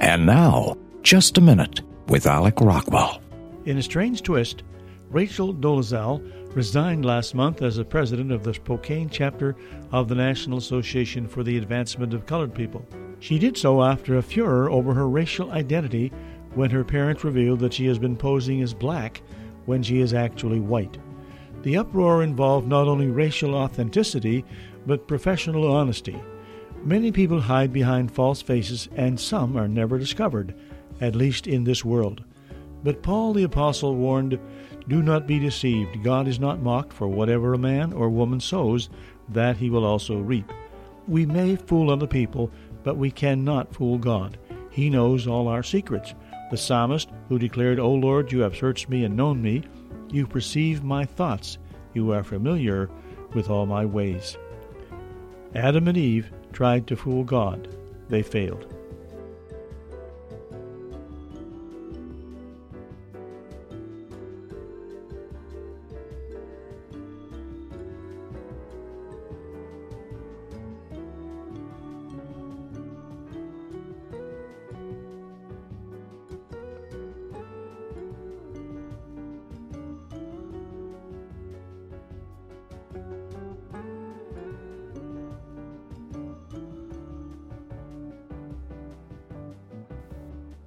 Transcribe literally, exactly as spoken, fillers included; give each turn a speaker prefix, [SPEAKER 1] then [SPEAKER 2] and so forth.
[SPEAKER 1] And now, Just a Minute with Alec Rockwell.
[SPEAKER 2] In a strange twist, Rachel Dolezal resigned last month as the president of the Spokane chapter of the National Association for the Advancement of Colored People. She did so after a furor over her racial identity when her parents revealed that she has been posing as black when she is actually white. The uproar involved not only racial authenticity, but professional honesty. Many people hide behind false faces, and some are never discovered, at least in this world. But Paul the Apostle warned, "Do not be deceived. God is not mocked, for whatever a man or woman sows, that he will also reap." We may fool other people, but we cannot fool God. He knows all our secrets. The psalmist, who declared, "O Lord, you have searched me and known me. You perceive my thoughts. You are familiar with all my ways." Adam and Eve tried to fool God. They failed.